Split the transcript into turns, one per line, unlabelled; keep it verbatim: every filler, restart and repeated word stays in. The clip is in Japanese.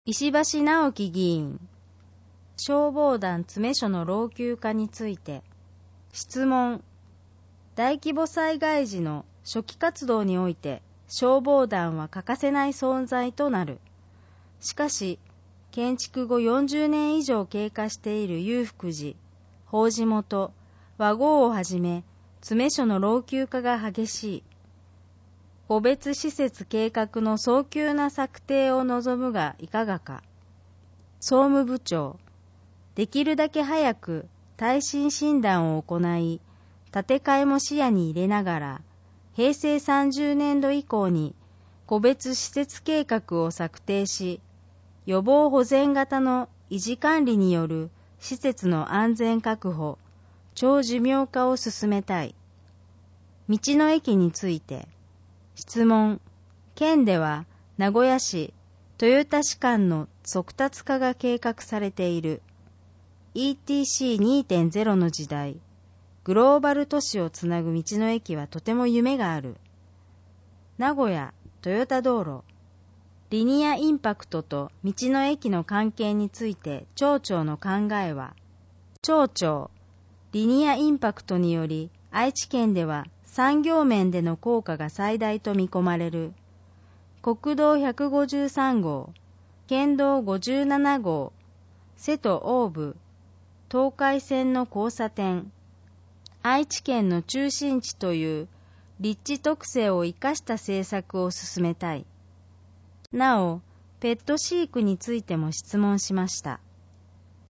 石橋直樹議員、消防団詰所の老朽化について、質問。大規模災害時の初期活動において、消防団は欠かせない存在となる。しかし、建築後よんじゅうねん以上経過している裕福寺、法事元、和合をはじめ、詰所の老朽化が激しい。個別施設計画の早急な策定を望むがいかがか。総務部長、できるだけ早く耐震診断を行い、建て替えも視野に入れながら、平成さんじゅうねんど以降に個別施設計画を策定し、予防保全型の維持管理による施設の安全確保、長寿命化を進めたい。道の駅について、質問。県では名古屋市、豊田市間の速達化が計画されている。イーティーシーにてんゼロ の時代、グローバル都市をつなぐ道の駅はとても夢がある。名古屋、豊田道路、リニアインパクトと道の駅の関係について町長の考えは、町長、リニアインパクトにより愛知県では産業面での効果が最大と見込まれる。国道ひゃくごじゅうさんごう、県道ごじゅうななごう、瀬戸大部、東海線の交差点、愛知県の中心地という立地特性を生かした政策を進めたい。なお、ペット飼育についても質問しました。